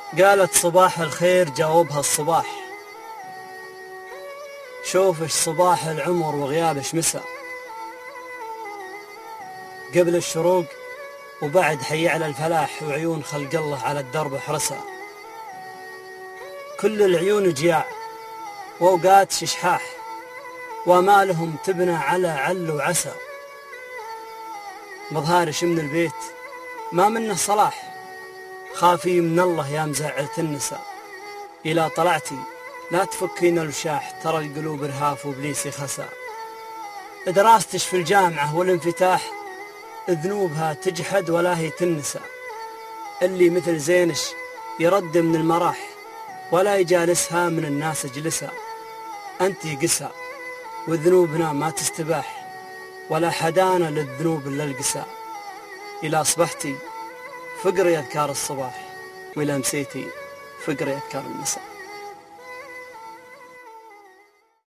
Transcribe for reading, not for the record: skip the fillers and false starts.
قالت صباح الخير جاوبها الصباح، شوفش صباح العمر وغيابش مساء، قبل الشروق وبعد حي على الفلاح، وعيون خلق الله على الدرب حرسها. كل العيون جياع وأوقات ششحاح، وامالهم تبنى على عل وعسى. مظهارش من البيت ما منه صلاح، خافي من الله يا مزعلة النساء. إلى طلعتي لا تفكين الوشاح، ترى القلوب رهاف وبليسي خسا. دراستش في الجامعة والانفتاح، ذنوبها تجحد ولا هي تنسى. اللي مثل زينش يرد من المراح، ولا يجالسها من الناس اجلسها. أنتي قسا وذنوبنا ما تستباح، ولا حدانا للذنوب إلا القساء. إلى أصبحتي فقري أذكار الصباح، وإلى مسيتي فقري أذكار المساء.